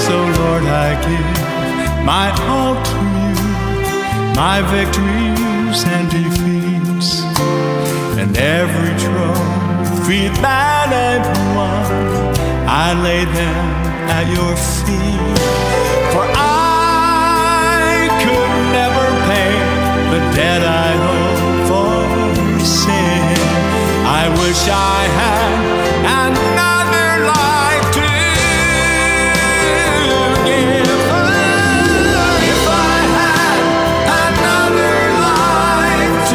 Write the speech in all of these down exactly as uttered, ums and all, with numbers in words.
So Lord, I give my all to you, my victories and defeats, and every trophy that I've won, I lay them at your feet. For I could never pay the debt I owe for sin. I wish I had another life to give. If I had another life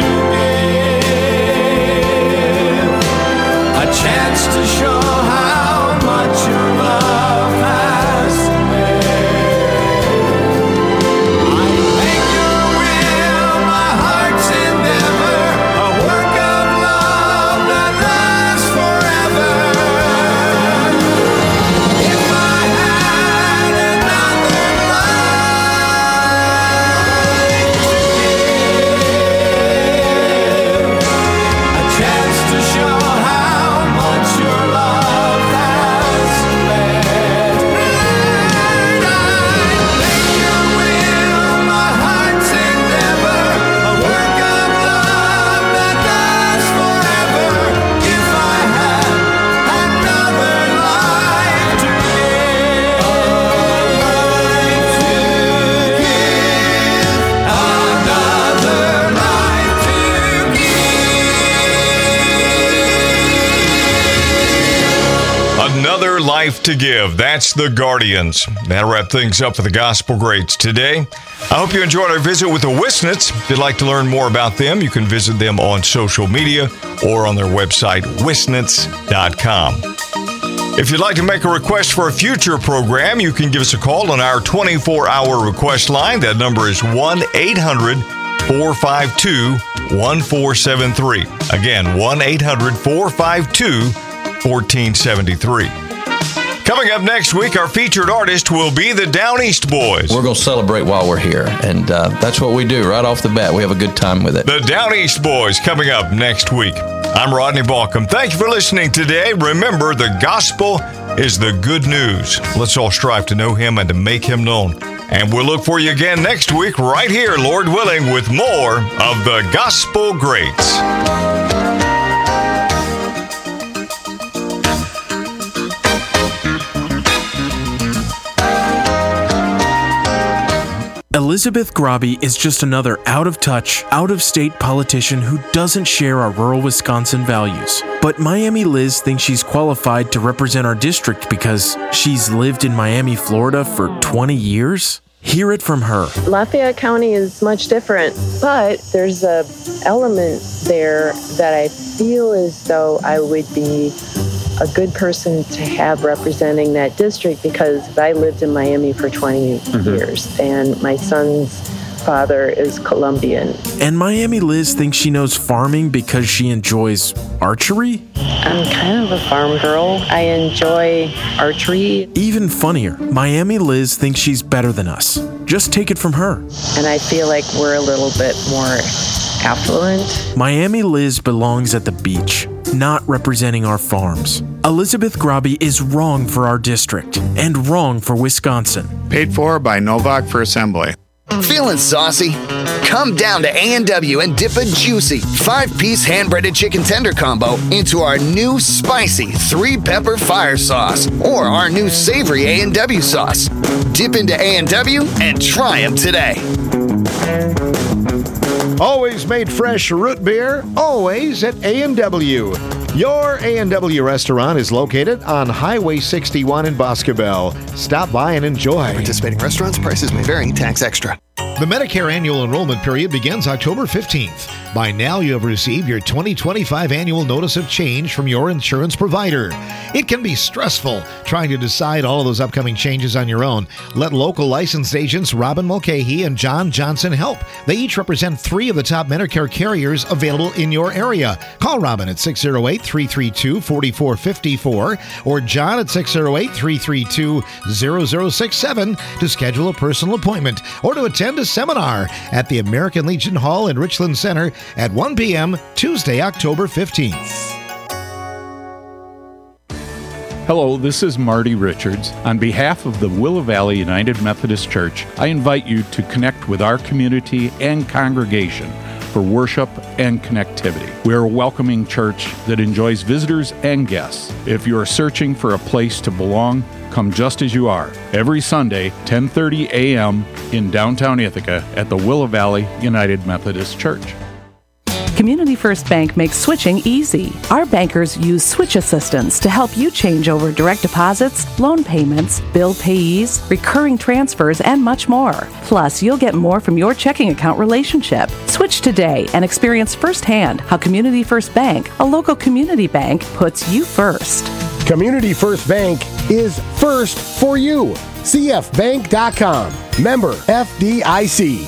to give, a chance to show how much your love has made. I make your will my heart's endeavor, a work of love that lasts forever. If I had another life to give, a chance to show how much your love has meant. I'd make your will my heart's endeavor, a work of love that lasts forever. If I had another life to give, another life to give. Another life to give. That's the Guardians. That'll wrap things up for the Gospel Greats today. I hope you enjoyed our visit with the Wisnets. If you'd like to learn more about them, you can visit them on social media or on their website, wisnets dot com. If you'd like to make a request for a future program, you can give us a call on our twenty-four hour request line. That number is one eight hundred four five two one four seven three. Again, one eight hundred four five two one four seven three. Coming up next week, our featured artist will be the Down East Boys. We're going to celebrate while we're here, and uh, that's what we do right off the bat. We have a good time with it. The Down East Boys coming up next week. I'm Rodney Balcom. Thank you for listening today. Remember, the gospel is the good news. Let's all strive to know him and to make him known. And we'll look for you again next week right here, Lord willing, with more of the Gospel Greats. Elizabeth Grabe is just another out-of-touch, out-of-state politician who doesn't share our rural Wisconsin values. But Miami Liz thinks she's qualified to represent our district because she's lived in Miami, Florida for twenty years? Hear it from her. Lafayette County is much different, but there's a element there that I feel as though I would be a good person to have representing that district because I lived in Miami for twenty mm-hmm. years and my son's father is Colombian. And Miami Liz thinks she knows farming because she enjoys archery? I'm kind of a farm girl. I enjoy archery. Even funnier, Miami Liz thinks she's better than us. Just take it from her. And I feel like we're a little bit more affluent. Miami Liz belongs at the beach, not representing our farms. Elizabeth Grabe is wrong for our district and wrong for Wisconsin. Paid for by Novak for Assembly. Feeling saucy? Come down to A and W and dip a juicy five-piece hand-breaded chicken tender combo into our new spicy three-pepper fire sauce or our new savory A and W sauce. Dip into A and W and try them today. Always made fresh root beer, always at A and W. Your A and W restaurant is located on Highway sixty-one in Boscobel. Stop by and enjoy. Participating restaurants, prices may vary, tax extra. The Medicare annual enrollment period begins October fifteenth. By now, you have received your twenty twenty-five annual notice of change from your insurance provider. It can be stressful trying to decide all of those upcoming changes on your own. Let local licensed agents Robin Mulcahy and John Johnson help. They each represent three of the top Medicare carriers available in your area. Call Robin at six oh eight, three three two, four four five four or John at six oh eight, three three two, zero zero six seven to schedule a personal appointment or to attend a seminar at the American Legion Hall in Richland Center at one p.m. Tuesday, October fifteenth. Hello, this is Marty Richards. On behalf of the Willow Valley United Methodist Church, I invite you to connect with our community and congregation for worship and connectivity. We are a welcoming church that enjoys visitors and guests. If you are searching for a place to belong, come just as you are. Every Sunday, ten thirty a.m. in downtown Ithaca at the Willow Valley United Methodist Church. Community First Bank makes switching easy. Our bankers use switch assistance to help you change over direct deposits, loan payments, bill payees, recurring transfers, and much more. Plus, you'll get more from your checking account relationship. Switch today and experience firsthand how Community First Bank, a local community bank, puts you first. Community First Bank is first for you. C F bank dot com. Member F D I C.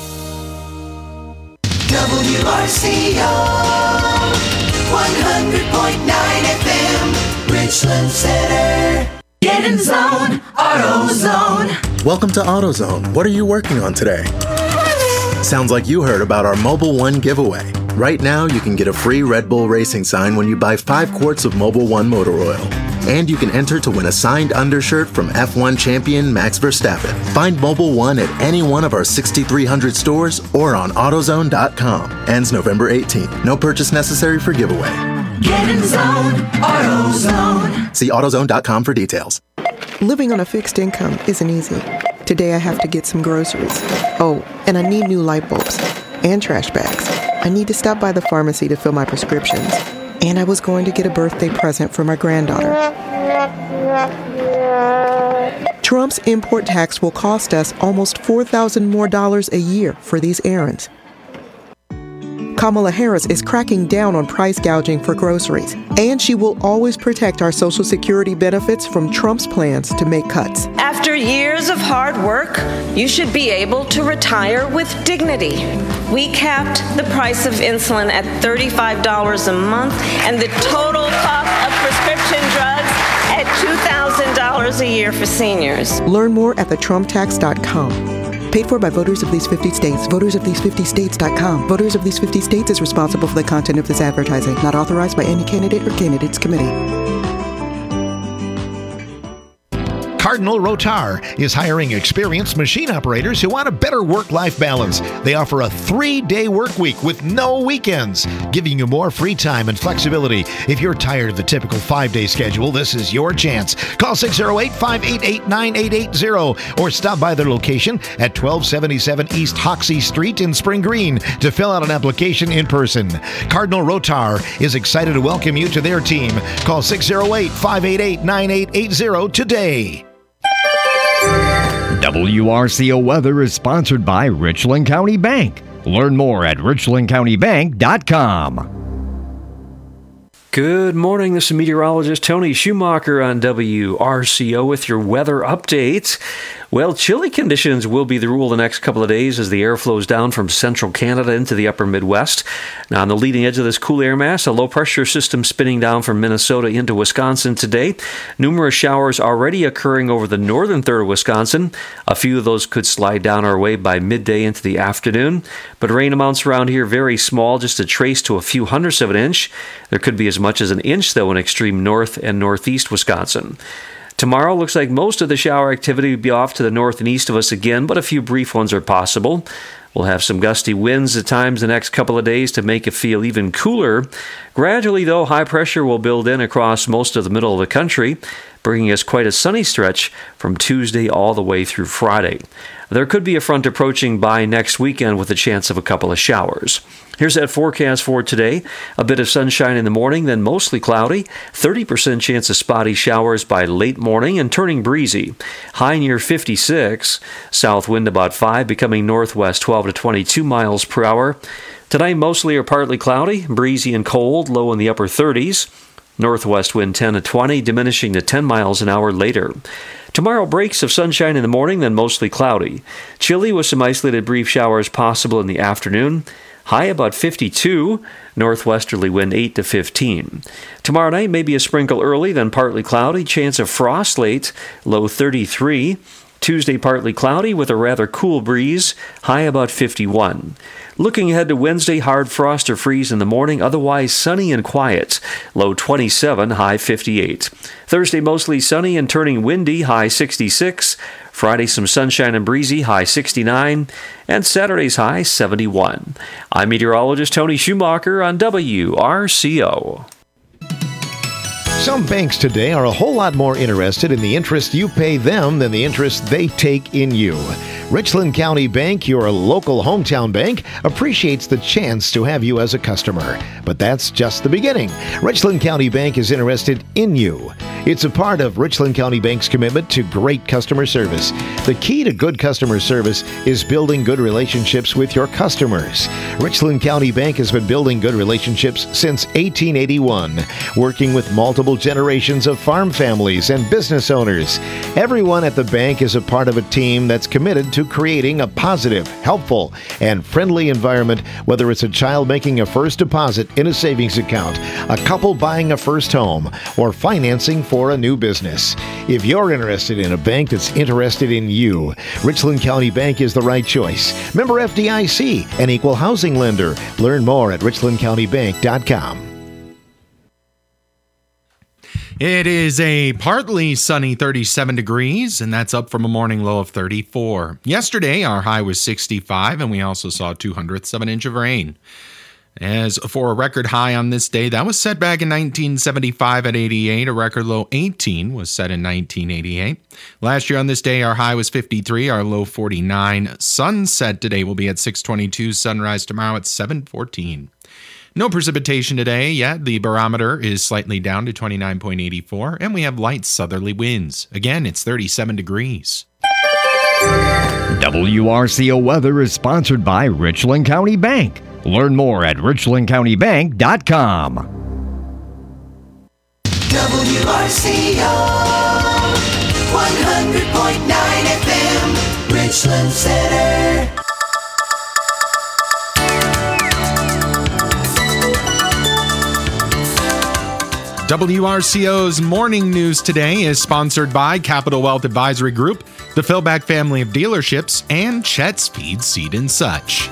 W R C O one hundred point nine F M Richland Center. Get in zone, AutoZone. Welcome to AutoZone. What are you working on today? Sounds like you heard about our Mobile One giveaway. Right now, you can get a free Red Bull Racing sign when you buy five quarts of Mobile One motor oil. And you can enter to win a signed undershirt from F one champion Max Verstappen. Find Mobile One at any one of our sixty-three hundred stores or on AutoZone dot com. Ends November eighteenth. No purchase necessary for giveaway. Get in zone, AutoZone. See AutoZone dot com for details. Living on a fixed income isn't easy. Today I have to get some groceries. Oh, and I need new light bulbs and trash bags. I need to stop by the pharmacy to fill my prescriptions. And I was going to get a birthday present for my granddaughter. Trump's import tax will cost us almost four thousand dollars more dollars a year for these errands. Kamala Harris is cracking down on price gouging for groceries, and she will always protect our Social Security benefits from Trump's plans to make cuts. After years of hard work, you should be able to retire with dignity. We capped the price of insulin at thirty-five dollars a month and the total cost of prescription drugs at two thousand dollars a year for seniors. Learn more at the trump tax dot com. Paid for by voters of these fifty states. voters of these fifty states dot com. Voters of these fifty states is responsible for the content of this advertising. Not authorized by any candidate or candidates committee. Cardinal Rotar is hiring experienced machine operators who want a better work-life balance. They offer a three-day work week with no weekends, giving you more free time and flexibility. If you're tired of the typical five-day schedule, this is your chance. Call six oh eight, five eight eight, nine eight eight zero or stop by their location at twelve seventy-seven East Hoxie Street in Spring Green to fill out an application in person. Cardinal Rotar is excited to welcome you to their team. Call six oh eight, five eight eight, nine eight eight zero today. W R C O Weather is sponsored by Richland County Bank. Learn more at richland county bank dot com. Good morning. This is meteorologist Tony Schumacher on W R C O with your weather update. Well, chilly conditions will be the rule the next couple of days as the air flows down from central Canada into the upper Midwest. Now, on the leading edge of this cool air mass, a low-pressure system spinning down from Minnesota into Wisconsin today. Numerous showers already occurring over the northern third of Wisconsin. A few of those could slide down our way by midday into the afternoon. But rain amounts around here very small, just a trace to a few hundredths of an inch. There could be as much as an inch, though, in extreme north and northeast Wisconsin. Tomorrow looks like most of the shower activity will be off to the north and east of us again, but a few brief ones are possible. We'll have some gusty winds at times the next couple of days to make it feel even cooler. Gradually, though, high pressure will build in across most of the middle of the country, bringing us quite a sunny stretch from Tuesday all the way through Friday. There could be a front approaching by next weekend with a chance of a couple of showers. Here's that forecast for today. A bit of sunshine in the morning, then mostly cloudy. thirty percent chance of spotty showers by late morning and turning breezy. High near fifty-six. South wind about five, becoming northwest twelve to twenty-two miles per hour. Tonight mostly or partly cloudy, breezy and cold, low in the upper thirties. Northwest wind ten to twenty, diminishing to ten miles an hour later. Tomorrow, breaks of sunshine in the morning, then mostly cloudy. Chilly with some isolated brief showers possible in the afternoon. High about fifty-two, northwesterly wind eight to fifteen. Tomorrow night, maybe a sprinkle early, then partly cloudy. Chance of frost late, low thirty-three. Tuesday, partly cloudy with a rather cool breeze, high about fifty-one. Looking ahead to Wednesday, hard frost or freeze in the morning, otherwise sunny and quiet. Low twenty-seven, high fifty-eight. Thursday, mostly sunny and turning windy, high sixty-six. Friday, some sunshine and breezy, high sixty-nine. And Saturday's high seventy-one. I'm meteorologist Tony Schumacher on W R C O. Some banks today are a whole lot more interested in the interest you pay them than the interest they take in you. Richland County Bank, your local hometown bank, appreciates the chance to have you as a customer. But that's just the beginning. Richland County Bank is interested in you. It's a part of Richland County Bank's commitment to great customer service. The key to good customer service is building good relationships with your customers. Richland County Bank has been building good relationships since eighteen eighty-one, working with multiple generations of farm families and business owners. Everyone at the bank is a part of a team that's committed to creating a positive, helpful, and friendly environment, whether it's a child making a first deposit in a savings account, a couple buying a first home, or financing for a new business. If you're interested in a bank that's interested in you, Richland County Bank is the right choice. Member F D I C, an equal housing lender. Learn more at richland county bank dot com. It is a partly sunny thirty-seven degrees, and that's up from a morning low of thirty-four. Yesterday, our high was sixty-five, and we also saw two hundredths of an inch of rain. As for a record high on this day, that was set back in nineteen seventy-five at eighty-eight. A record low eighteen was set in nineteen eighty-eight. Last year on this day, our high was fifty-three, our low forty-nine. Sunset today will be at six twenty-two, sunrise tomorrow at seven fourteen. No precipitation today yet. The barometer is slightly down to twenty-nine point eight four, and we have light southerly winds. Again, it's thirty-seven degrees. W R C O weather is sponsored by Richland County Bank. Learn more at richland county bank dot com. W R C O one hundred point nine F M, Richland Center. W R C O's morning news today is sponsored by Capital Wealth Advisory Group, the Philback family of dealerships, and Chet's Feed, Seed and Such.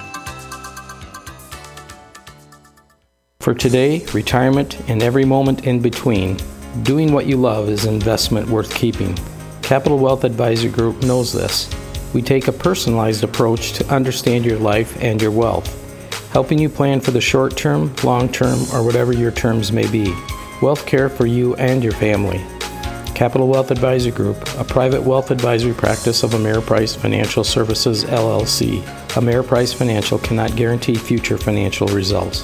For today, retirement, and every moment in between, doing what you love is an investment worth keeping. Capital Wealth Advisory Group knows this. We take a personalized approach to understand your life and your wealth, helping you plan for the short term, long term, or whatever your terms may be. Wealth care for you and your family. Capital Wealth Advisory Group, a private wealth advisory practice of Ameriprise Financial Services, L L C. Ameriprise Financial cannot guarantee future financial results.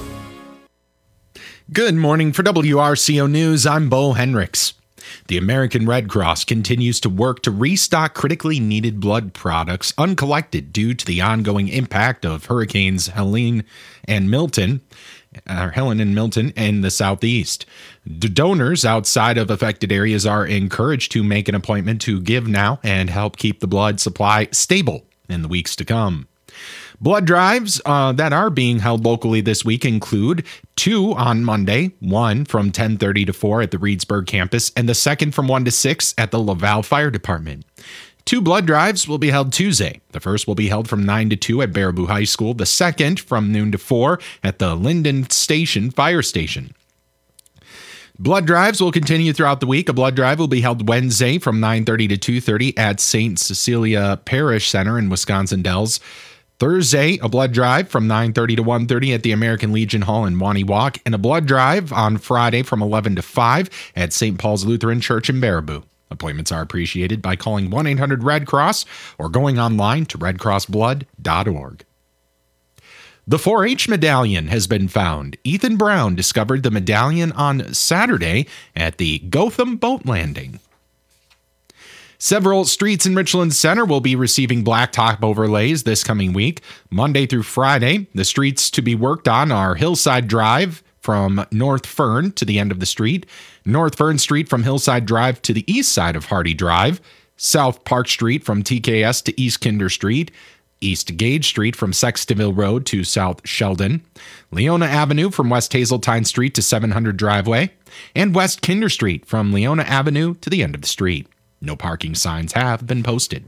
Good morning. For W R C O News, I'm Bo Henricks. The American Red Cross continues to work to restock critically needed blood products uncollected due to the ongoing impact of Hurricanes Helene and Milton, uh, Helen and Milton in the southeast. The donors outside of affected areas are encouraged to make an appointment to give now and help keep the blood supply stable in the weeks to come. Blood drives uh, that are being held locally this week include two on Monday, one from ten thirty to four at the Reedsburg campus, and the second from one to six at the Laval Fire Department. Two blood drives will be held Tuesday. The first will be held from nine to two at Baraboo High School, the second from noon to four at the Linden Station Fire Station. Blood drives will continue throughout the week. A blood drive will be held Wednesday from nine thirty to two thirty at Saint Cecilia Parish Center in Wisconsin Dells. Thursday, a blood drive from nine thirty to one thirty at the American Legion Hall in Waniwak, and a blood drive on Friday from eleven to five at Saint Paul's Lutheran Church in Baraboo. Appointments are appreciated by calling one eight hundred red cross or going online to red cross blood dot org. The four H medallion has been found. Ethan Brown discovered the medallion on Saturday at the Gotham Boat Landing. Several streets in Richland Center will be receiving blacktop overlays this coming week. Monday through Friday, the streets to be worked on are Hillside Drive from North Fern to the end of the street, North Fern Street from Hillside Drive to the east side of Hardy Drive, South Park Street from T K S to East Kinder Street, East Gage Street from Sextonville Road to South Sheldon, Leona Avenue from West Hazeltine Street to seven hundred Driveway, and West Kinder Street from Leona Avenue to the end of the street. No parking signs have been posted.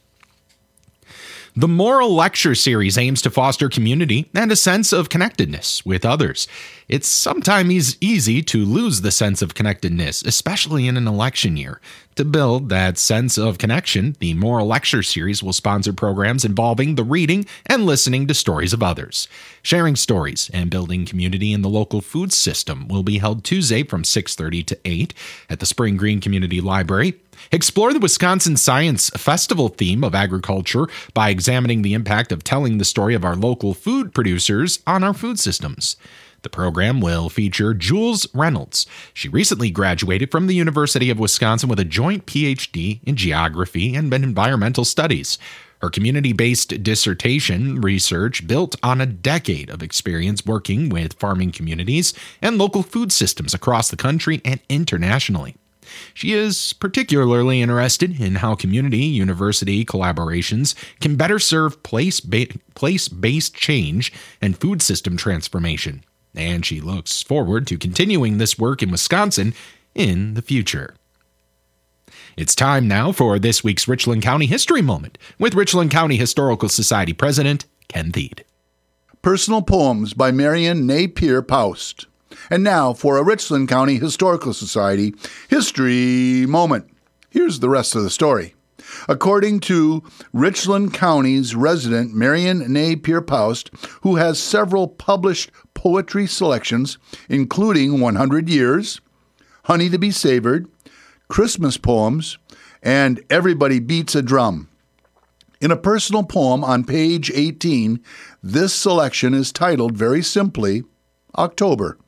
The Moral Lecture Series aims to foster community and a sense of connectedness with others. It's sometimes easy to lose the sense of connectedness, especially in an election year. To build that sense of connection, the Moral Lecture Series will sponsor programs involving the reading and listening to stories of others. Sharing stories and building community in the local food system will be held Tuesday from six thirty to eight at the Spring Green Community Library. Explore the Wisconsin Science Festival theme of agriculture by examining the impact of telling the story of our local food producers on our food systems. The program will feature Jules Reynolds. She recently graduated from the University of Wisconsin with a joint P H D in geography and environmental studies. Her community-based dissertation research built on a decade of experience working with farming communities and local food systems across the country and internationally. She is particularly interested in how community-university collaborations can better serve place-ba- place-based change and food system transformation, and she looks forward to continuing this work in Wisconsin in the future. It's time now for this week's Richland County History Moment with Richland County Historical Society President Ken Thied. Personal Poems by Marion Napier Paust. And now for a Richland County Historical Society History Moment. Here's the rest of the story. According to Richland County's resident Marion Napier Paust, who has several published poetry selections, including one hundred years, Honey to be Savored, Christmas Poems, and Everybody Beats a Drum. In a personal poem on page eighteen, this selection is titled very simply, October.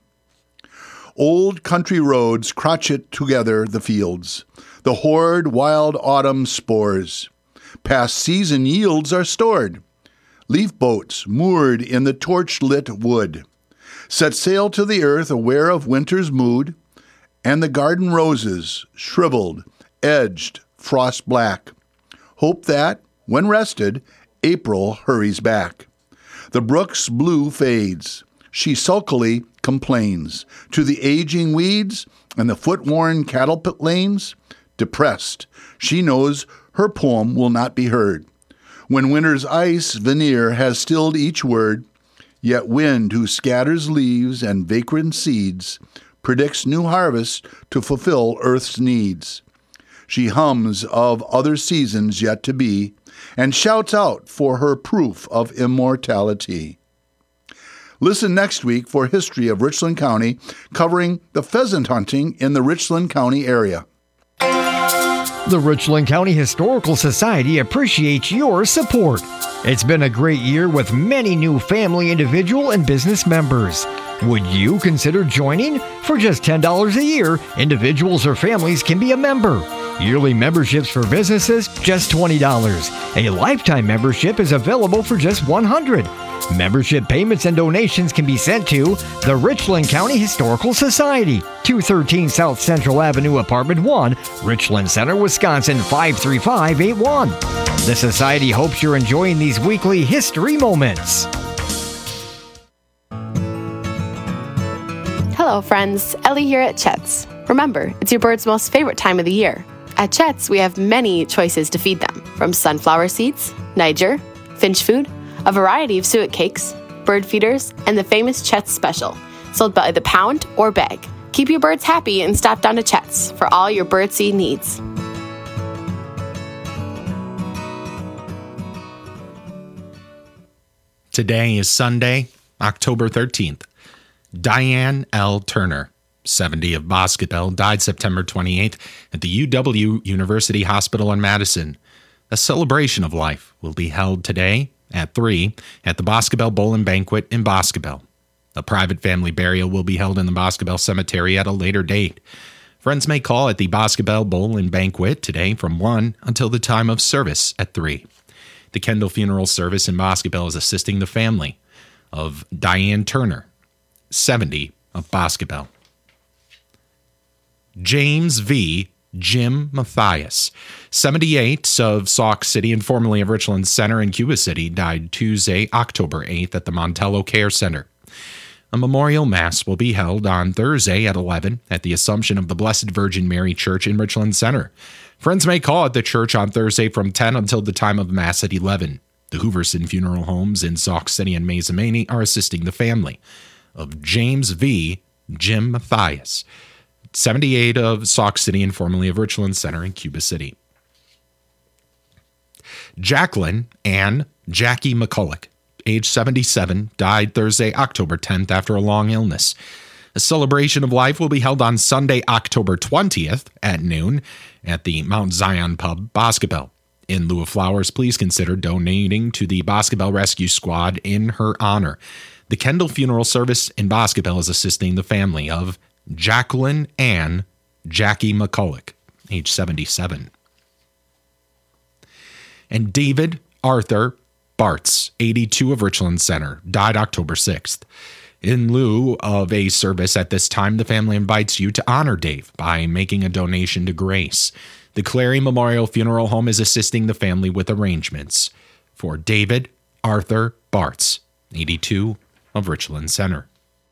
Old country roads crotchet together the fields, the hoard wild autumn spores. Past season yields are stored. Leaf boats moored in the torch-lit wood set sail to the earth aware of winter's mood, and the garden roses, shriveled, edged, frost black, hope that, when rested, April hurries back. The brook's blue fades. She sulkily complains to the aging weeds and the foot-worn cattle pit lanes. Depressed, she knows her poem will not be heard. When winter's ice veneer has stilled each word, yet wind who scatters leaves and vagrant seeds predicts new harvests to fulfill earth's needs. She hums of other seasons yet to be, and shouts out for her proof of immortality. Listen next week for History of Richland County, covering the pheasant hunting in the Richland County area. The Richland County Historical Society appreciates your support. It's been a great year with many new family, individual, and business members. Would you consider joining? For just ten dollars a year, individuals or families can be a member. Yearly memberships for businesses, just twenty dollars. A lifetime membership is available for just one hundred dollars. Membership payments and donations can be sent to the Richland County Historical Society, two thirteen South Central Avenue, Apartment one, Richland Center, Wisconsin, five three five eight one. The Society hopes you're enjoying these weekly history moments. Hello, friends. Ellie here at Chet's. Remember, it's your bird's most favorite time of the year. At Chet's, we have many choices to feed them, from sunflower seeds, Niger, finch food, a variety of suet cakes, bird feeders, and the famous Chet's Special, sold by the pound or bag. Keep your birds happy and stop down to Chet's for all your birdseed needs. Today is Sunday, October thirteenth. Diane L. Turner, seventy, of Boscobel, died September twenty-eighth at the U W University Hospital in Madison. A celebration of life will be held today at three at the Boscobel Bowl and Banquet in Boscobel. A private family burial will be held in the Boscobel Cemetery at a later date. Friends may call at the Boscobel Bowl and Banquet today from one until the time of service at three. The Kendall Funeral Service in Boscobel is assisting the family of Diane Turner, seventy, of Boscobel. James V. Jim Mathias, seventy-eight, of Sauk City and formerly of Richland Center in Cuba City, died Tuesday, October eighth at the Montello Care Center. A memorial mass will be held on Thursday at eleven at the Assumption of the Blessed Virgin Mary Church in Richland Center. Friends may call at the church on Thursday from ten until the time of Mass at eleven. The Hooverson Funeral Homes in Sauk City and Mazomanie are assisting the family of James V. Jim Matthias, seventy-eight of Sauk City and formerly of Richland Center in Cuba City. Jacqueline Ann Jackie McCulloch, age seventy-seven, died Thursday, October tenth after a long illness. A celebration of life will be held on Sunday, October twentieth at noon at the Mount Zion Pub, Boscobel. In lieu of flowers, please consider donating to the Boscobel Rescue Squad in her honor. The Kendall Funeral Service in Boscobel is assisting the family of Jacqueline Ann Jackie McCulloch, age seventy-seven. And David Arthur Bartz, eighty-two of Richland Center, died October sixth. In lieu of a service at this time, the family invites you to honor Dave by making a donation to Grace. The Clary Memorial Funeral Home is assisting the family with arrangements for David Arthur Bartz, eighty-two of Richland Center.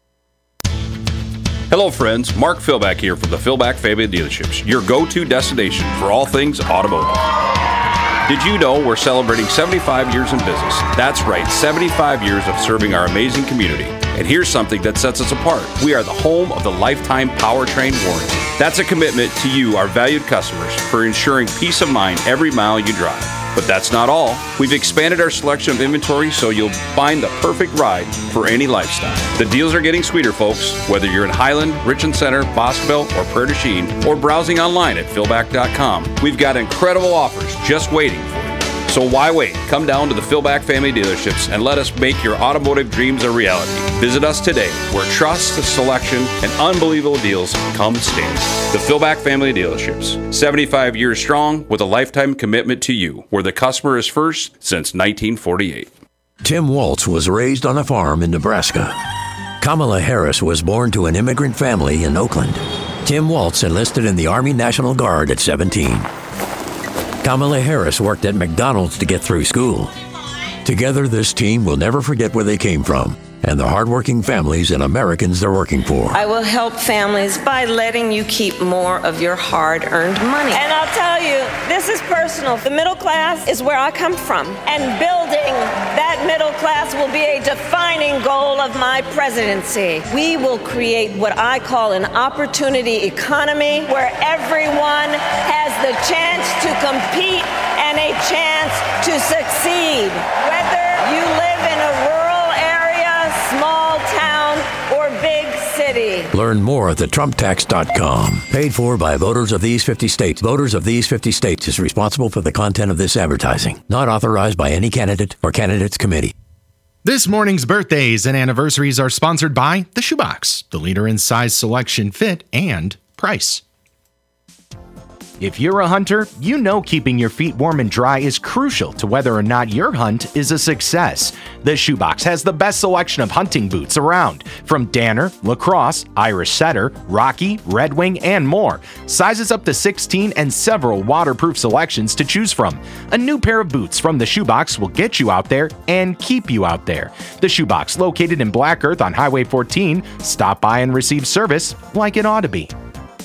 Hello, friends. Mark Philback here from the Philback Family Dealerships, your go-to destination for all things automotive. Did you know we're celebrating seventy-five years in business? That's right, seventy-five years of serving our amazing community. And here's something that sets us apart. We are the home of the lifetime powertrain warranty. That's a commitment to you, our valued customers, for ensuring peace of mind every mile you drive. But that's not all. We've expanded our selection of inventory so you'll find the perfect ride for any lifestyle. The deals are getting sweeter, folks. Whether you're in Highland, Richland Center, Boscobel, or Prairie du Chien, or browsing online at philback dot com, we've got incredible offers just waiting for you. So why wait? Come down to the Philback Family Dealerships and let us make your automotive dreams a reality. Visit us today, where trust, selection, and unbelievable deals come standard. The Philback Family Dealerships, seventy-five years strong with a lifetime commitment to you, where the customer is first since nineteen forty-eight. Tim Waltz was raised on a farm in Nebraska. Kamala Harris was born to an immigrant family in Oakland. Tim Waltz enlisted in the Army National Guard at seventeen. Kamala Harris worked at McDonald's to get through school. Together, this team will never forget where they came from and the hardworking families and Americans they're working for. I will help families by letting you keep more of your hard-earned money. And I'll tell you, this is personal. The middle class is where I come from, and building that middle class will be a defining goal of my presidency. We will create what I call an opportunity economy, where everyone has the chance to compete and a chance to succeed. Whether you live in a rural small town, or big city. Learn more at the trump tax dot com. Paid for by voters of these fifty states. Voters of these fifty states is responsible for the content of this advertising. Not authorized by any candidate or candidates committee. This morning's birthdays and anniversaries are sponsored by The Shoebox, the leader in size, selection, fit, and price. If you're a hunter, you know keeping your feet warm and dry is crucial to whether or not your hunt is a success. The Shoebox has the best selection of hunting boots around, from Danner, Lacrosse, Irish Setter, Rocky, Red Wing, and more. Sizes up to sixteen and several waterproof selections to choose from. A new pair of boots from The Shoebox will get you out there and keep you out there. The Shoebox, located in Black Earth on Highway fourteen. Stop by and receive service like it ought to be.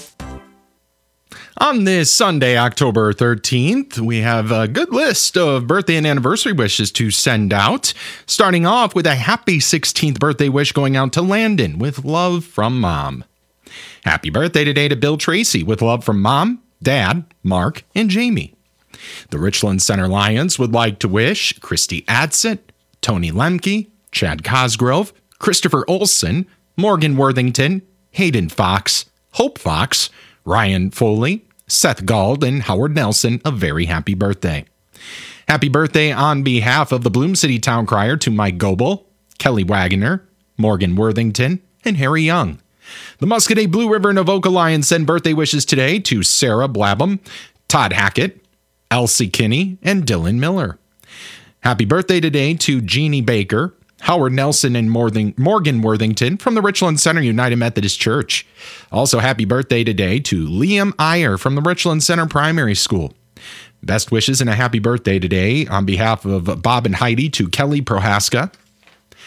On this Sunday, October thirteenth, we have a good list of birthday and anniversary wishes to send out. Starting off with a happy sixteenth birthday wish going out to Landon with love from Mom. Happy birthday today to Bill Tracy with love from Mom, Dad, Mark, and Jamie. The Richland Center Lions would like to wish Christy Adsett, Tony Lemke, Chad Cosgrove, Christopher Olson, Morgan Worthington, Hayden Fox, Hope Fox, Ryan Foley, Seth Gald, and Howard Nelson a very happy birthday. Happy birthday on behalf of the Bloom City Town Crier to Mike Goebel, Kelly Wagoner, Morgan Worthington, and Harry Young. The Muscadet Blue River Novoca Lions send birthday wishes today to Sarah Blabham, Todd Hackett, Elsie Kinney, and Dylan Miller. Happy birthday today to Jeannie Baker, Howard Nelson, and Morgan Worthington from the Richland Center United Methodist Church. Also, happy birthday today to Liam Iyer from the Richland Center Primary School. Best wishes and a happy birthday today on behalf of Bob and Heidi to Kelly Prohaska.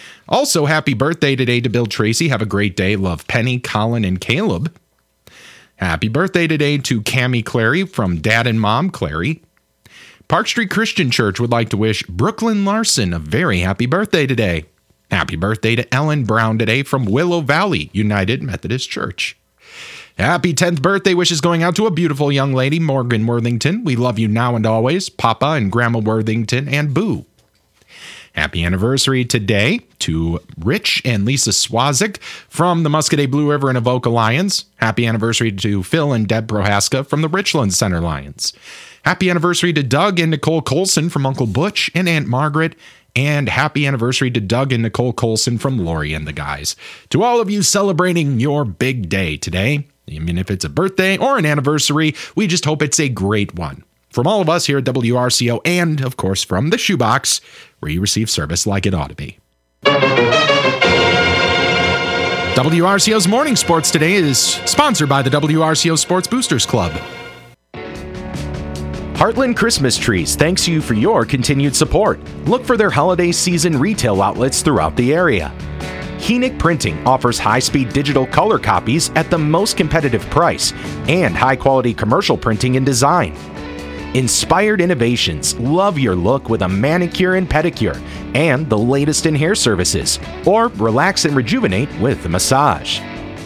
Also, happy birthday today to Bill Tracy. Have a great day. Love Penny, Colin, and Caleb. Happy birthday today to Cammie Clary from Dad and Mom Clary. Park Street Christian Church would like to wish Brooklyn Larson a very happy birthday today. Happy birthday to Ellen Brown today from Willow Valley United Methodist Church. Happy tenth birthday wishes going out to a beautiful young lady, Morgan Worthington. We love you now and always, Papa and Grandma Worthington and Boo. Happy anniversary today to Rich and Lisa Swazik from the Muscadet Blue River and Avoca Lions. Happy anniversary to Phil and Deb Prohaska from the Richland Center Lions. Happy anniversary to Doug and Nicole Colson from Uncle Butch and Aunt Margaret. And happy anniversary to Doug and Nicole Colson from Lori and the guys. To all of you celebrating your big day today, I mean, if it's a birthday or an anniversary, we just hope it's a great one. From all of us here at W R C O and, of course, from the Shoebox, where you receive service like it ought to be. W R C O's Morning Sports today is sponsored by the W R C O Sports Boosters Club. Heartland Christmas Trees thanks you for your continued support. Look for their holiday season retail outlets throughout the area. Heenick Printing offers high-speed digital color copies at the most competitive price and high-quality commercial printing and design. Inspired Innovations, love your look with a manicure and pedicure and the latest in hair services, or relax and rejuvenate with a massage.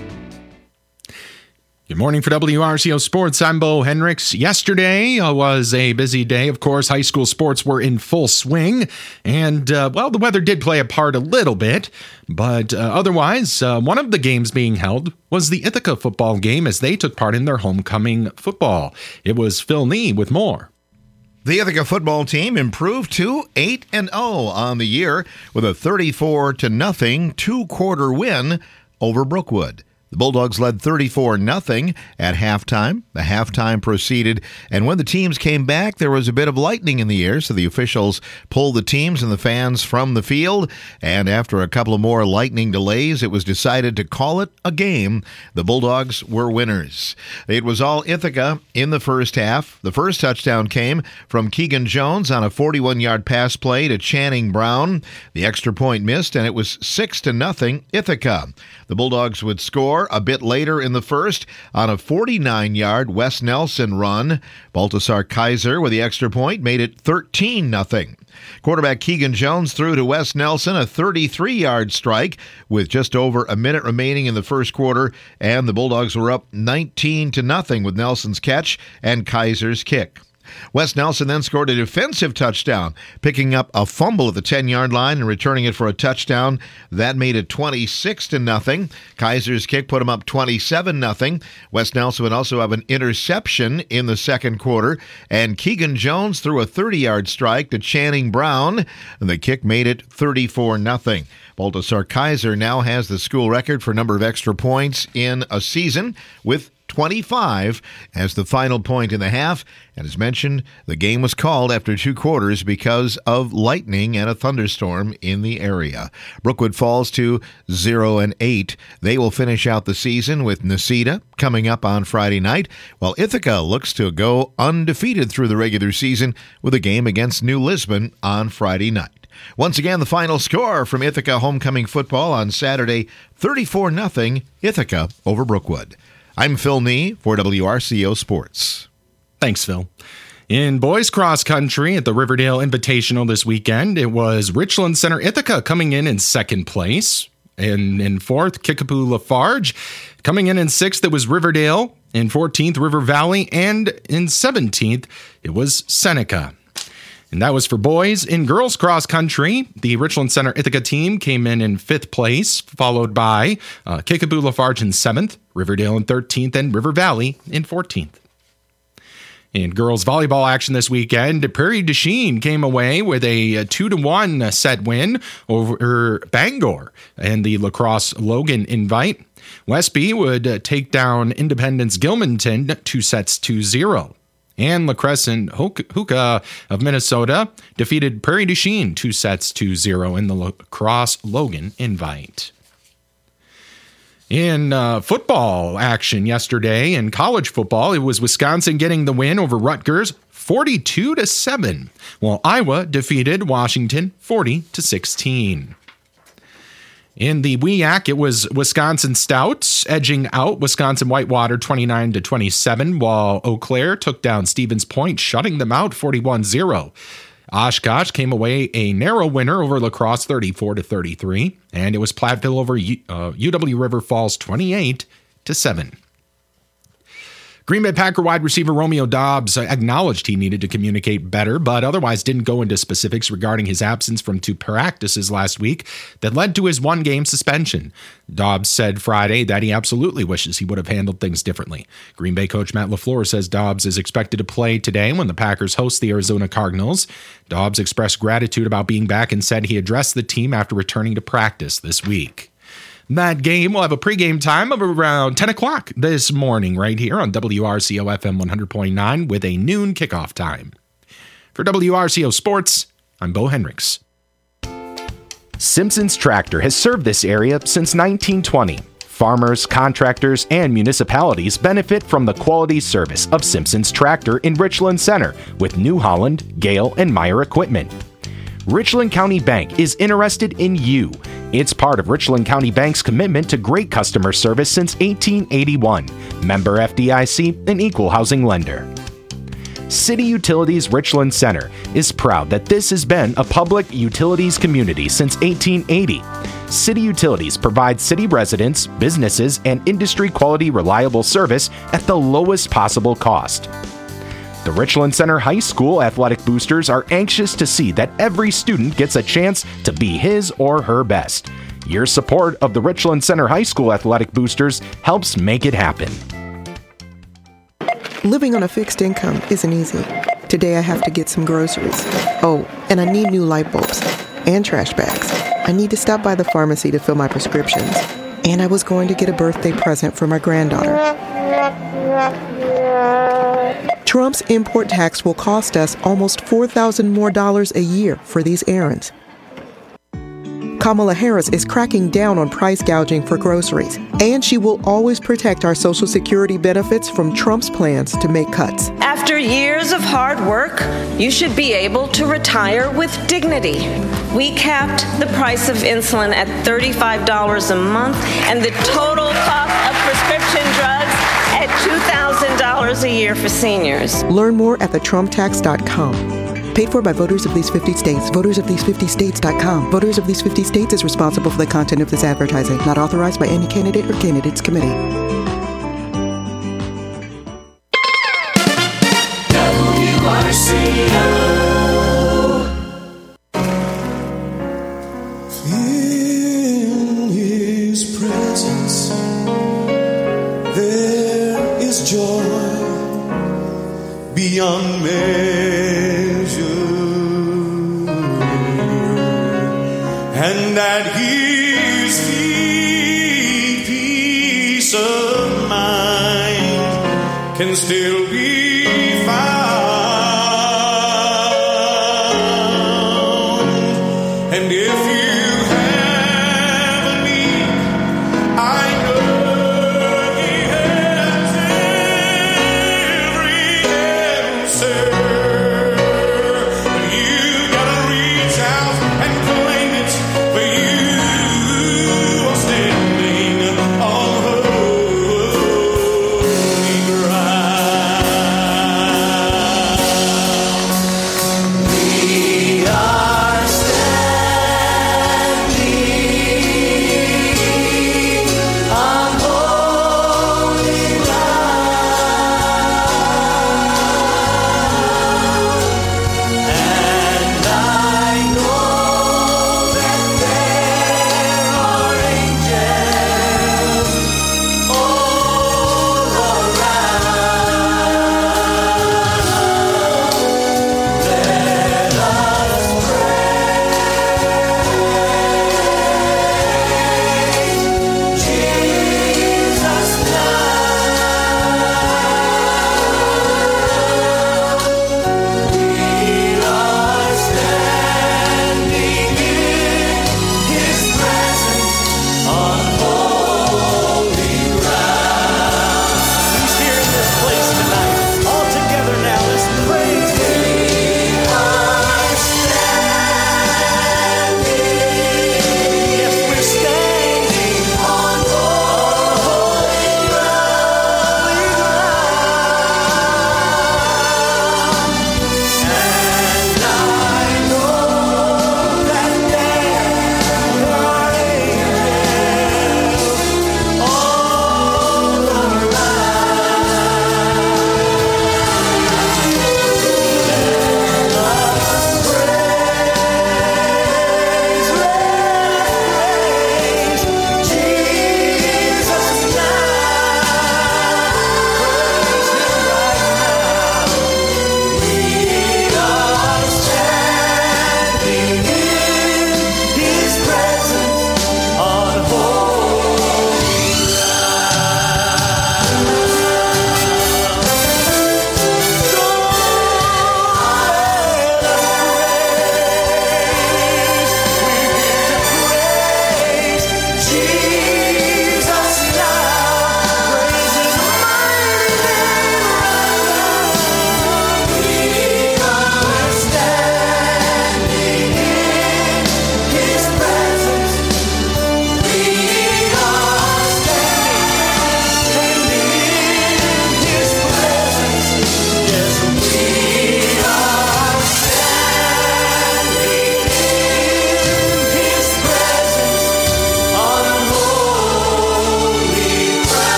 Good morning for W R C O Sports. I'm Bo Hendricks. Yesterday uh, was a busy day. Of course, high school sports were in full swing. And, uh, well, the weather did play a part a little bit. But uh, otherwise, uh, one of the games being held was the Ithaca football game as they took part in their homecoming football. It was Phil Nee with more. The Ithaca football team improved to eight and oh on the year with a thirty-four to nothing two-quarter win over Brookwood. The Bulldogs led thirty-four nothing at halftime. The halftime proceeded, and when the teams came back, there was a bit of lightning in the air, so the officials pulled the teams and the fans from the field, and after a couple of more lightning delays, it was decided to call it a game. The Bulldogs were winners. It was all Ithaca in the first half. The first touchdown came from Keegan Jones on a forty-one-yard pass play to Channing Brown. The extra point missed, and it was six to nothing Ithaca. The Bulldogs would score a bit later in the first on a forty-nine-yard Wes Nelson run. Baltasar Kaiser with the extra point made it thirteen nothing. Quarterback Keegan Jones threw to Wes Nelson a thirty-three-yard strike with just over a minute remaining in the first quarter, and the Bulldogs were up nineteen to nothing with Nelson's catch and Kaiser's kick. Wes Nelson then scored a defensive touchdown, picking up a fumble at the ten-yard line and returning it for a touchdown. That made it twenty-six to nothing. Kaiser's kick put him up twenty-seven nothing. Wes Nelson would also have an interception in the second quarter, and Keegan Jones threw a thirty-yard strike to Channing Brown, and the kick made it thirty-four nothing. Baltasar Kaiser now has the school record for number of extra points in a season with twenty-five as the final point in the half. And as mentioned, the game was called after two quarters because of lightning and a thunderstorm in the area. Brookwood falls to zero and eight. They will finish out the season with Necedah coming up on Friday night, while Ithaca looks to go undefeated through the regular season with a game against New Lisbon on Friday night. Once again, the final score from Ithaca homecoming football on Saturday, thirty-four nothing Ithaca over Brookwood. I'm Phil Nee for W R C O Sports. Thanks, Phil. In boys cross country at the Riverdale Invitational this weekend, it was Richland Center Ithaca coming in in second place. And in fourth, Kickapoo Lafarge. Coming in in sixth, it was Riverdale. In fourteenth, River Valley. And in seventeenth, it was Seneca. And that was for boys. In girls cross country, the Richland Center Ithaca team came in in fifth place, followed by uh, Kickapoo Lafarge in seventh, Riverdale in thirteenth, and River Valley in fourteenth. In girls volleyball action this weekend, Prairie du Chien came away with a two to one set win over Bangor and the Lacrosse Logan Invite. Westby would take down Independence Gilmanton two sets to zero. And La Crescent Hookah of Minnesota defeated Prairie du Chien two sets to zero in the Lacrosse Logan Invite. In uh, football action yesterday, in college football, it was Wisconsin getting the win over Rutgers forty-two to seven, while Iowa defeated Washington forty to sixteen. In the W E A C, it was Wisconsin Stout edging out Wisconsin Whitewater twenty-nine to twenty-seven, while Eau Claire took down Stevens Point, shutting them out forty-one zero. Oshkosh came away a narrow winner over La Crosse thirty-four to thirty-three, and it was Platteville over U, uh, U W River Falls twenty-eight to seven. Green Bay Packer wide receiver Romeo Doubs acknowledged he needed to communicate better, but otherwise didn't go into specifics regarding his absence from two practices last week that led to his one-game suspension. Doubs said Friday that he absolutely wishes he would have handled things differently. Green Bay coach Matt LaFleur says Doubs is expected to play today when the Packers host the Arizona Cardinals. Doubs expressed gratitude about being back and said he addressed the team after returning to practice this week. That game will have a pregame time of around ten o'clock this morning right here on W R C O F M one hundred point nine with a noon kickoff time. For W R C O Sports, I'm Bo Hendricks. Simpson's Tractor has served this area since nineteen twenty. Farmers, contractors, and municipalities benefit from the quality service of Simpson's Tractor in Richland Center with New Holland, Gale, and Meyer equipment. Richland County Bank is interested in you. It's part of Richland County Bank's commitment to great customer service since eighteen eighty-one. Member F D I C, an equal housing lender. City Utilities Richland Center is proud that this has been a public utilities community since eighteen eighty. City Utilities provides city residents, businesses, and industry quality reliable service at the lowest possible cost. The Richland Center High School athletic boosters are anxious to see that every student gets a chance to be his or her best. Your support of the Richland Center High School athletic boosters helps make it happen. Living on a fixed income isn't easy. Today I have to get some groceries. Oh, and I need new light bulbs and trash bags. I need to stop by the pharmacy to fill my prescriptions. And I was going to get a birthday present for my granddaughter. Trump's import tax will cost us almost four thousand dollars more dollars a year for these errands. Kamala Harris is cracking down on price gouging for groceries, and she will always protect our Social Security benefits from Trump's plans to make cuts. After years of hard work, you should be able to retire with dignity. We capped the price of insulin at thirty-five dollars a month and the total cost of prescription drugs at two thousand dollars a year for seniors. Learn more at the trump tax dot com. Paid for by voters of these fifty states. voters of these fifty states dot com. Voters of these fifty states is responsible for the content of this advertising. Not authorized by any candidate or candidates committee. W R C O. In His presence, there is joy beyond measure, and at His feet peace of mind can still be found. And if you have a need, I know He has every answer. You gotta reach out and claim it, for you are standing on holy ground.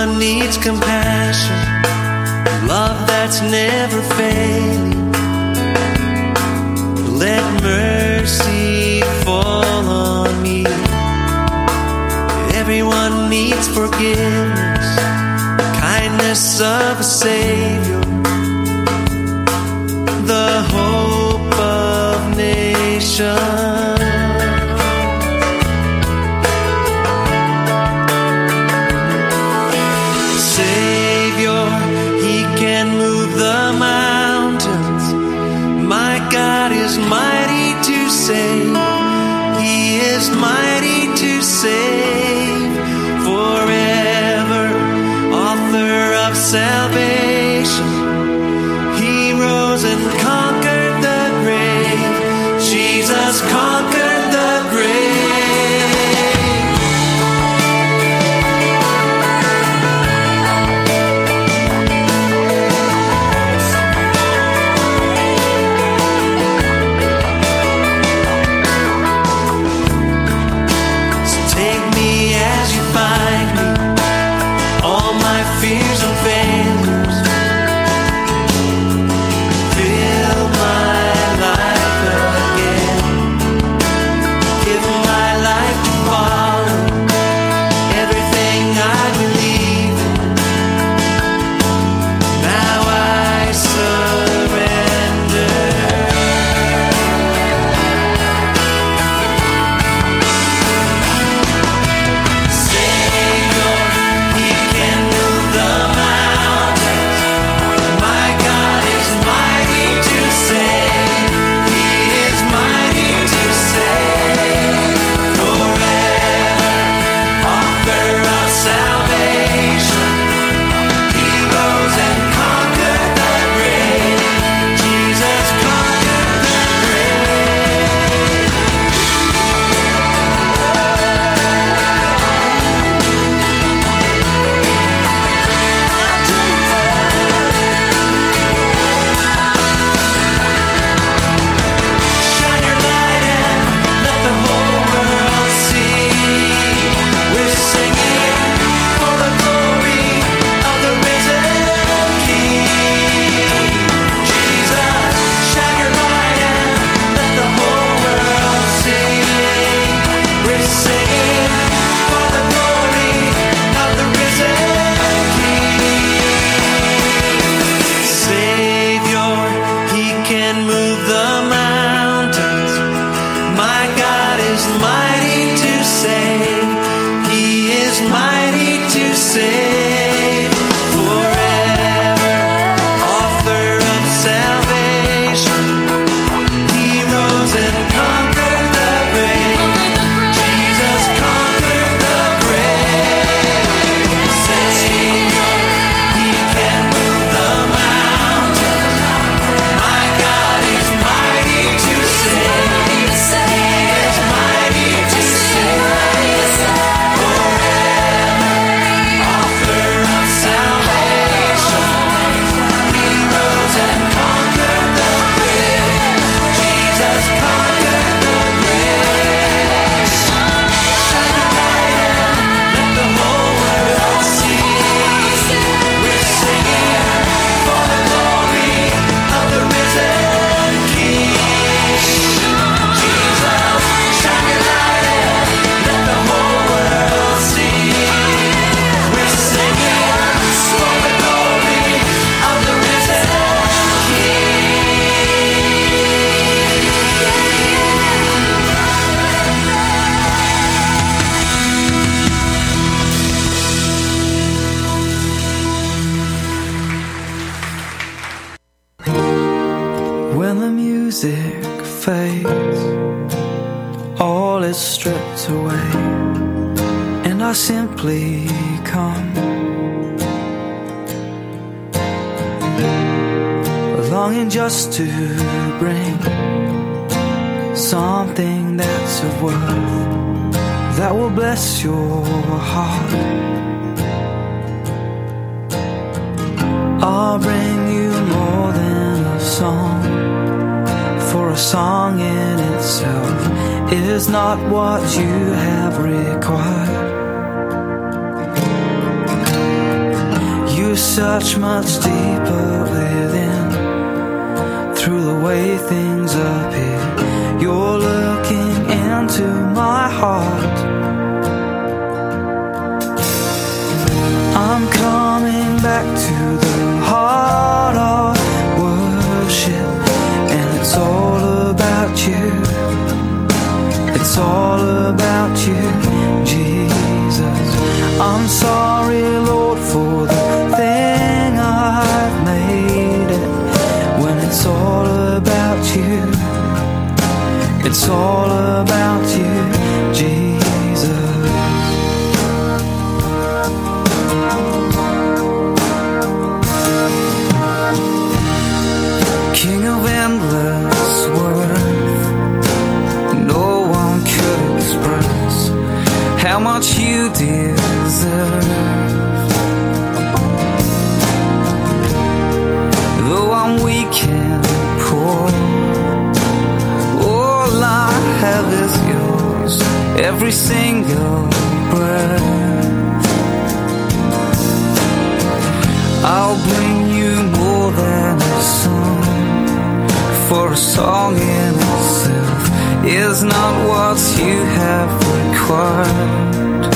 Everyone needs compassion, love that's never failing. Let mercy fall on me. Everyone needs forgiveness, kindness of a Savior, the hope of nations. Savior, He can move the mountains. My God is mighty to save. He is mighty to save forever. Author of salvation, He rose and conquered the grave. Jesus conquered the grave. Fears and failures, fill my life again. Give my life to follow everything I believe in. Now I surrender. Savior, He can move the mountains. My God is mighty to save. He is mighty to save forever. Author of salvation, He rose and conquered the grave. Jesus conquered the grave. Shine your light and let the whole world see. We're singing for the glory of the risen King. Jesus, shine your light and let the whole world see. We're singing for the glory of the risen King. Savior, He can move the mountains. My God is mighty to save. He is mighty to save forever. Author of salvation, He rose and conquered the grave. Jesus conquered the grave. Savior, He can move the mountains. My God is mighty to save. He is mighty to save forever. Author of salvation, He rose and conquered the grave. Jesus conquered the grave. Shine your light and let the whole world see. We're singing for the glory of the risen King. Jesus, shine your light and let the whole world see. We're singing for the glory of the risen When the music fades, all is stripped away, and I simply come, longing just to bring something that's of worth that will bless your heart. I'll bring you more than a song, for a song in itself is not what you have required. such much deeper within. Through the way things appear, you're looking into my heart. I'm coming back to the heart of worship, and it's all about you. It's all about you, Jesus. I'm sorry, Lord, for the thing I've made it. When it's all about you, it's all about you, Jesus. King of endless worth, no one could express how much you deserve. Though I'm weak and poor, all I have is yours, every single breath. I'll bring you more than a song, for a song in itself is not what you have required.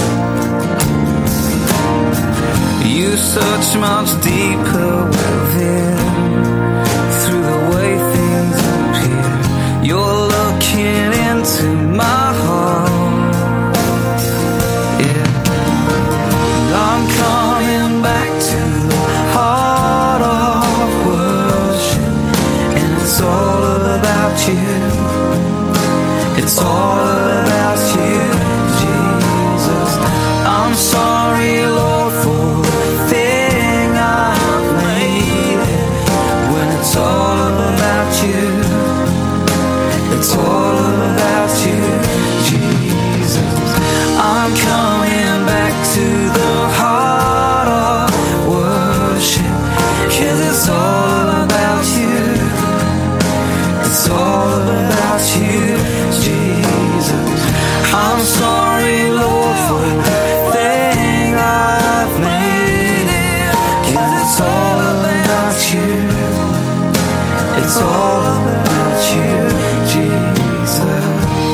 You search much deeper within. Through the way things appear, you're looking into my heart. Yeah, I'm coming back to the heart of worship, and it's all about you. It's all about you, Jesus. I'm sorry, Lord, for the thing I've made it. When it's all about you, it's all about you, Jesus. I'm coming back to the heart of worship, 'cause it's all about you. It's all about you, Jesus. I'm sorry, Lord, for the thing I've made it, 'cause it's all about you. It's all about you, Jesus.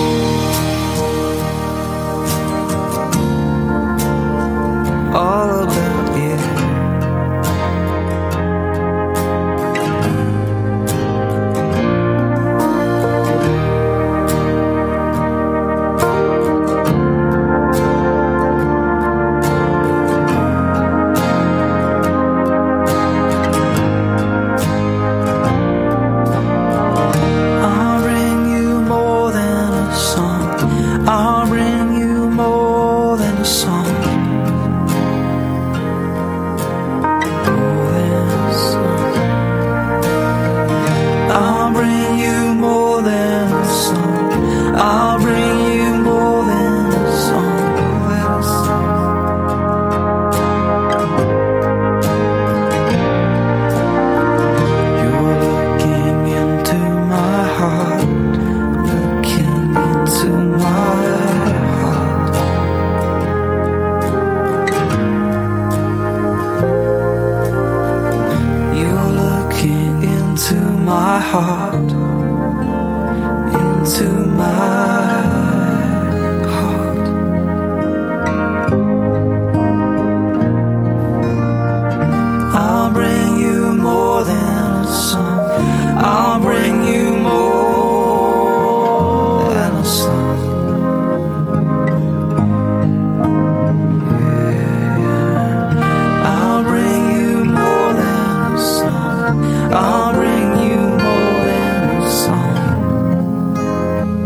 All about you. I'll bring you more than a song. I'll bring you more than a song. More than a song. I'll bring you more than a song. I'll bring you more than a song. More than a song. You're looking into my heart, looking into my heart. You're looking into my heart, into my heart. I'll bring you more than a song. I'll bring you more than a song. Yeah. I'll bring you more than a song. I'll bring you more than a song.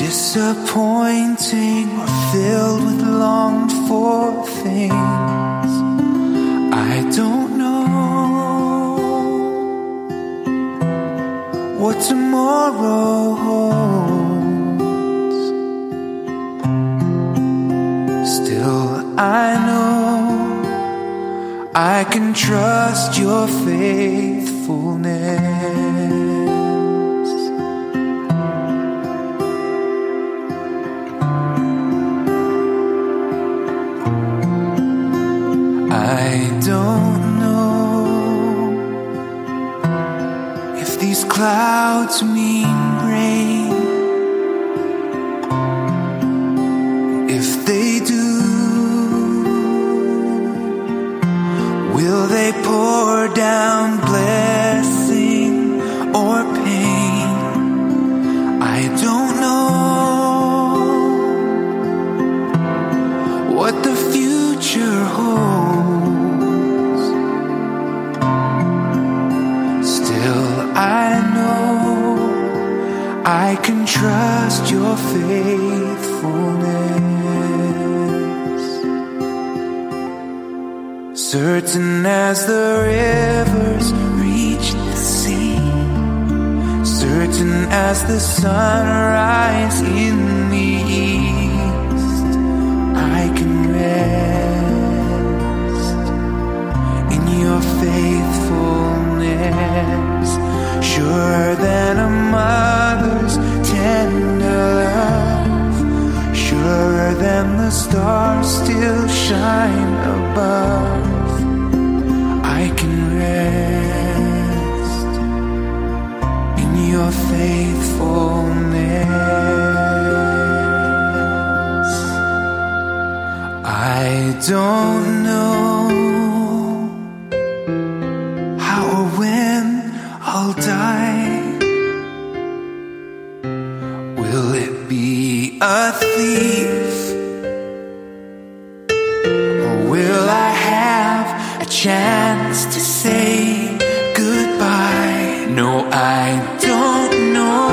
disappointing or filled with longed for things. I don't know what tomorrow holds. Still, I know I can trust your faithfulness. I don't know if these clouds mean rain. If they do, will they pour down blessing or pain? I don't know what the future holds. I know I can trust your faithfulness. Certain as the rivers reach the sea, certain as the sunrise in the east, I can rest in your faithfulness. Surer than a mother's tender love, surer than the stars still shine above, I can rest in your faithfulness. I don't know how or when I'll die. Will it be a thief, or will I have a chance to say goodbye? No, I don't know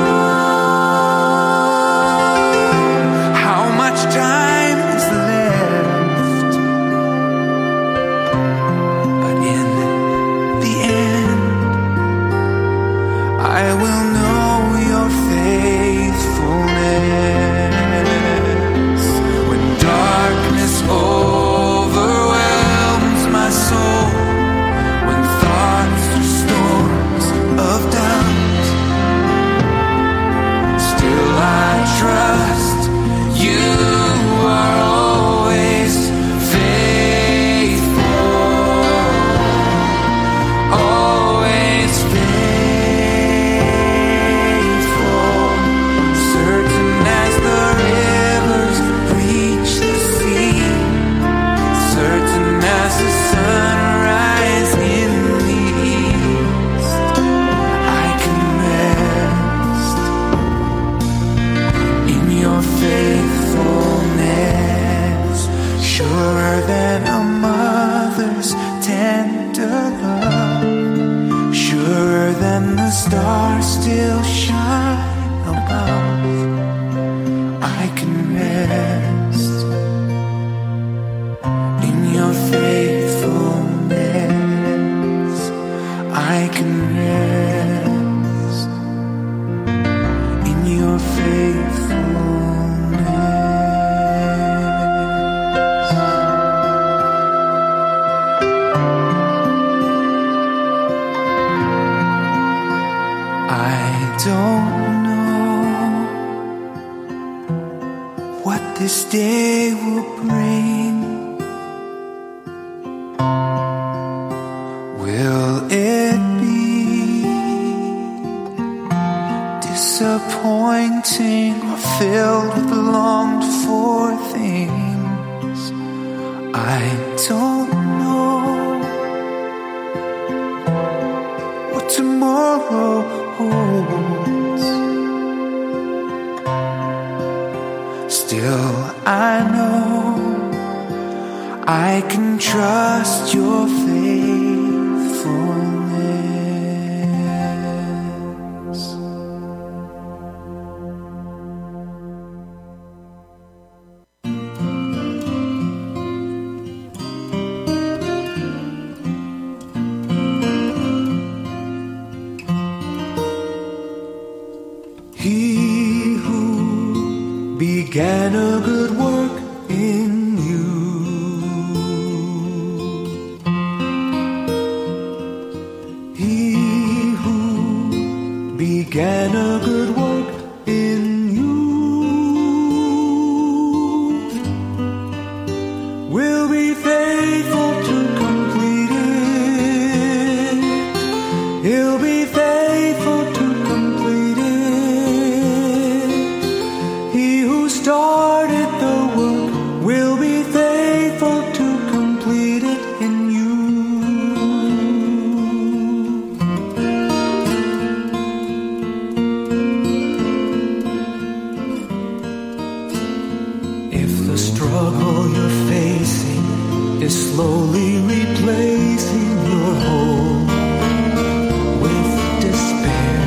how much time is left, but in the end I will know your faithfulness. When darkness overwhelms my soul, when thoughts are storms of doubt, still I trust you are always faithful, always faithful. Certain as the rivers reach the sea, certain as the sunrise in the east, I can rest in your faithfulness. Surer than a mother's tender love, surer than the stars still shine above, I can rest in your faithfulness. I can rest in your faithfulness. I don't know what this day will bring. Will it be disappointing or filled with longed for things? I don't know what tomorrow holds. Still, I know I can trust your faithfulness. began a good work in you. He who began a good work in you will be faithful to complete it. He'll be faithful to complete it. He who started the work will be faithful to complete it in you. If the struggle you're facing is slowly replacing your hope with despair,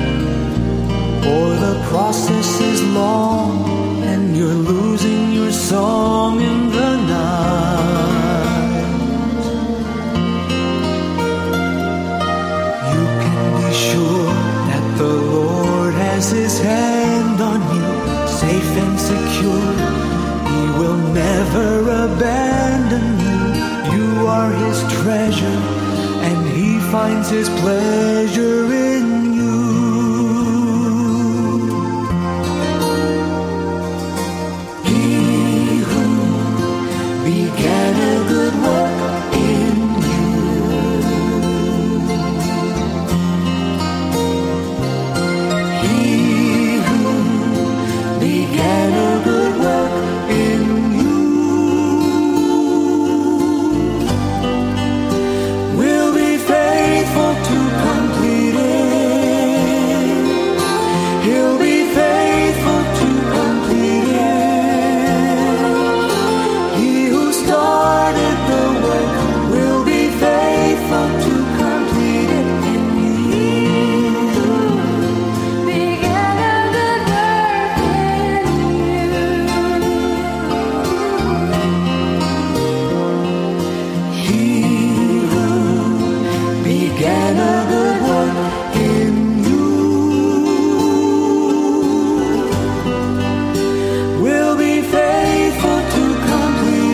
or the process is long and you're losing your song in the night, you can be sure that the Lord has his hand on you, safe and secure. He will never abandon you. You are his treasure, and he finds his pleasure